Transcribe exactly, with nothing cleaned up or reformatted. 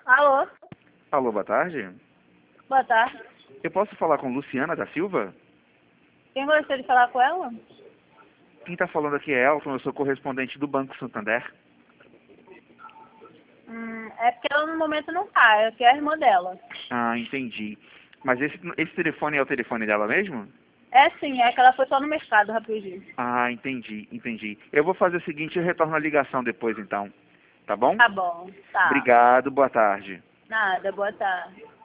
Alô? Alô, boa tarde. Boa tarde. Eu posso falar com Luciana da Silva? Quem gostaria de falar com ela? Quem está falando aqui é Elton, eu sou correspondente do Banco Santander. Hum, é porque ela no momento não tá, eu quero a irmã dela. Ah, entendi. Mas esse, esse telefone é o telefone dela mesmo? É sim, é que ela foi só no mercado rapidinho. Ah, entendi, entendi. Eu vou fazer o seguinte, eu retorno a ligação depois então. Tá bom? Tá bom, tá. Obrigado, boa tarde. Nada, boa tarde.